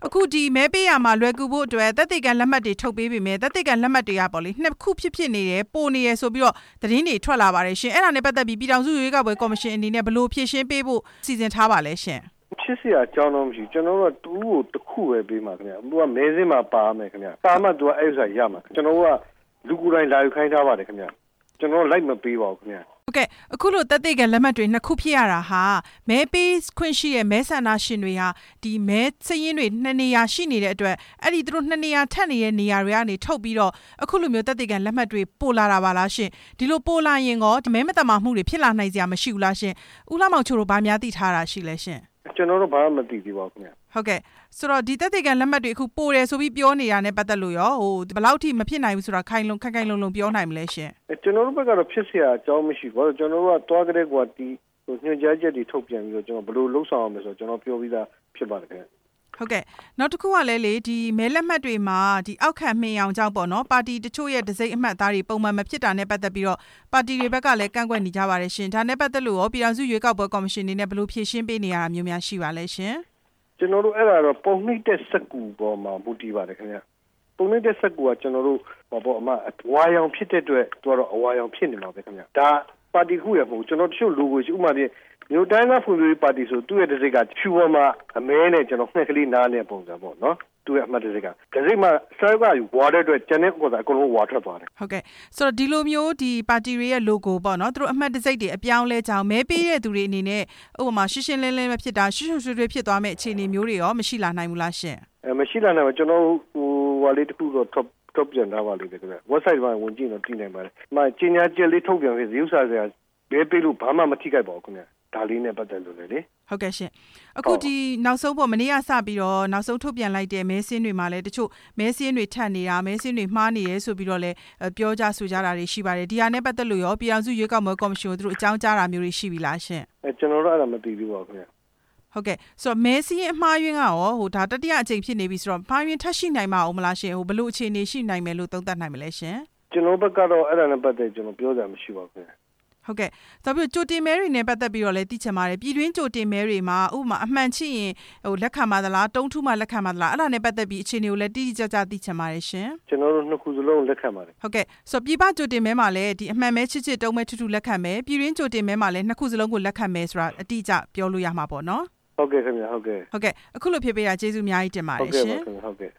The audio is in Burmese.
အခုဒီမဲပေးရမှာလွယ်ကူဖို့အတွက်သက်သေခံလက်မှတ်တွေထုတ်ပေးပြီမယ်သက်သေခံလက်မှတ်တွေကပေါ့လေနှစ်ခုဖြစ်နေတယ်ပိုနေရဆိုပြီးတော့သတင်းတွေထွက်လာပါတယ်ရှင်အဲ့ဒါနဲ့ပတ်သက်ပြီးပြည်ထောင်စုရွေးကောက်ပွဲကော်မရှင်အနေနဲ့ဘယ်လိုဖြည့်ရှင်းပေးဖို့စီစဉ်ထားပါလဲရှင်ဖြစ်เสียအကြောင်းတော့မရှိကျွန်တော်တို့ကတူးကိုတစ်ခုပဲပေးမှာခင်ဗျာသူကမဲစင်းမှာပါမယ်ခင်ဗျာပါမှသူကအဲ့ဥစ္စာရမှာကျွန်တော်တို့ကလူကိုယ်တိုင်လာယူခိုင်းထားပါတယ်ခင်ဗျာကျွန်တော်လိုက်မပေးပါဘူးခင်ဗျာဟုတ်ကဲ့အခုလိုသက်သေခံလက်မှတ်တွေနှစ်ခုဖြစ်ရတာဟာမဲပေးခွင့်ရှိတဲ့မဲဆန္ဒရှင်တွေဟာဒီမဲစည်ရင်းတွေနှစ်နေရာရှိနေတဲ့အတွက်အဲ့ဒီသူတို့နှစ်နေရာထပ်နေတဲ့နေရာတွေကနေထုတ်ပြီးတော့အခုလိုမျိုးသက်သေခံလက်မှတ်တွေပို့လာတာပါလားရှင်ဒီလိုပို့လာရင်ကောမဲမတမာမှုတွေဖြစ်လာနိုင်စရာမရှိဘူးလားရှင်ဦးလှမောင်ချိုတို့ဗာများသိထားတာရှိလဲရှင်ကျွန်တော်တို့ဘာမှမသိသေးပါဘူးခင်ဗျာဟုတ်ကဲ့ဆိုတော့ဒီသက်သေခံလက်မှတ်တွေအခုပို့တယ်ဆိုပြီးပြောနေတာနဲ့ပတ်သက်လို့ရောဘယ်လောက်ထိမဖြစ်နိုင်ဘူးဆိုတာခိုင်လုံပြောနိုင်မလဲရှင်ကျွန်တော်တို့ဘက်ကတော့ဖြစ်เสียအကြောင်းမရှိဘူးကျွန်တော်တို့ကတွားကြတဲ့ကွာဒီညွှန်ကြားချက်တွေထုတ်ပြန်ပြီးတော့ကျွန်တော်ဘယ်လိုလှုပ်ဆောင်အောင်လဲဆိုတော့ကျွန်တော်ပြောပြီးသားဖြစ်ပါတယ်ခင်ဗျာဟုတ်ကဲ့နောက်တစ်ခုကလည်းလေဒီမဲလက်မှတ်တွေမှာဒီအောက်ခံမှင်အောင်ကြောင့်ပေါ့နော်ပါတီတချို့ရဲ့ဒစိမ့်အမှတ်အသားတွေပုံမှန်မဖြစ်တာနဲ့ပတ်သက်ပြီးတော့ပါတီတွေဘက်ကလည်းကန့်ကွက်နေကြပါတယ်ရှင်ဒါနဲ့ပတ်သက်လို့ရောပြည်ထောင်စုရွေးကောက်ပွဲကော်မရှင်အနေနဲ့ဘယ်လိုဖြေရှင်းပေးနေရတာမျိုးများရှိပါလဲရှင်ကျွန်တော်တို့အဲ့ဒါတော့ပုံနှိပ်တဲ့စက်ကူပေါ်မှာမူတည်ပါတယ်ခင်ဗျာပုံနှိပ်တဲ့စက်ကူကကျွန်တော်တို့အမအဝါရောင်ဖြစ်တဲ့အတွက်သူကတော့အဝါရောင်ဖြစ်နေမှာပဲခင်ဗျာဒါပါတီခုရမဟုတ်ကျွန်တော်တချို့လူကိုရှိဥပမာပြမြို့တိုင်းကဖွံ့ဖြိုးရေးပါတီဆိုသူ့ရဲ့တစိကဖြူပေါ်မှာအမဲနဲ့ကျွန်တော်ငှက်ကလေးနားနဲ့ပုံစံပေါ့နော်သူ့ရဲ့အမှတ်တစိကမှာဆွဲကယူဝါတဲ့အတွက်ကျန်တဲ့ဥစ္စာအကုန်လုံးဝါထွက်သွားတယ်ဟုတ်ကဲ့ဆိုတော့ဒီလိုမျိုးဒီပါတီတွေရဲ့ logo ပေါ့နော်သူတို့အမှတ်တစိတွေအပြောင်းလဲကြောင်းမဲပေးတဲ့သူတွေအနေနဲ့ဥပမာရှင်းရှင်းလင်းလင်းပဲဖြစ်တာရွှွှွှွှွှွှွှွှွှဖြစ်သွားမဲ့အခြေအနေမျိုးတွေရောမရှိလာနိုင်ဘူးလားရှင်မရှိလာနိုင်ဘူးကျွန်တော်ဟိုလေးတစ်ခုတော့top ပြန်ထားပါလိမ့်မယ်ခင်ဗျ website မှာဝင်ကြည့်တော့သိနိုင်ပါတယ်။ကြီးညာချက်လေးထုတ်ပြန်ပြီးဇီဥစာစရာဘယ်ပေးလို့ဘာမှမထိခိုက်ပါဘူးခင်ဗျဒါလေးနဲ့ပတ်သက်လို့လေဟုတ်ကဲ့ရှင်အခုဒီနောက်ဆုံးပေါ့မနေ့ကစပြီးတော့နောက်ဆုံးထုတ်ပြန်လိုက်တဲ့မဲစင်းတွေမှာလည်းတချို့မဲစင်းတွေထပ်နေတာမဲစင်းတွေမှားနေရဲဆိုပြီးတော့လည်းပြောကြဆိုကြတာတွေရှိပါတယ်ဒီဟာနဲ့ပတ်သက်လို့ရောပြည်ထောင်စုရွေးကောက်ပွဲကော်မရှင်ကိုသူတို့အကြောင်းကြားတာမျိုးတွေရှိပြီလားရှင်ကျွန်တော်တို့အဲ့ဒါမသိသေးပါဘူးခင်ဗျဟုတ်ကဲ့ဆိုတော့မဲစင်းအမှားယွင်းကရောဒါတတိယအကြိမ်ဖြစ်နေပြီဆိုတော့မှားယွင်းထပ်ရှိနိုင်မှာအောင်မလားရှင်ဘယ်လိုအခြေအနေရှိနိုင်မယ်လို့သုံးသပ်နိုင်မလဲရှင်ကျွန်တော်ဘက်ကတော့အဲ့ဒါနဲ့ပတ်သက်ကျွန်တော်ပြောစရာမရှိပါဘူးခင်ဗျဟုတ်ကဲ့ဒါပြီးကြိုတင်မဲတွေနဲ့ပတ်သက်ပြီးတော့လည်းသိချင်ပါတယ်ပြည်တွင်းကြိုတင်မဲတွေမှာဥပမာအမှန်ချိရင်လက်ခံပါသလားတုံးထူးမှလက်ခံပါသလားအဲ့ဒါနဲ့ပတ်သက်ပြီးအခြေအနေကိုလည်းတိတိကျကျသိချင်ပါတယ်ရှင်ကျွန်တော်တို့နှစ်ခုစလုံးလက်ခံပါတယ်ဟုတ်ကဲ့ဆိုတော့ပြည်ပကြိုတင်မဲမှာလည်းဒီအမှန်မဲချစ်တုံးမဲထူးထူးလက်ခံမယ်ပြည်တွင်းကြိုတင်မဲမှာလည်းနှစ်ခုစလုံးကိုလက်ခံမယ်ဆိုတာအတိအကျပြောလို့ရမှာပေါ့နော်ဟုတ်ကဲ့ခင်ဗျဟုတ်ကဲ့အခုလိုဖြစ်ပေးတာကျေးဇူးအများကြီးတင်ပါတယ်ရှင်ဟုတ်ကဲ့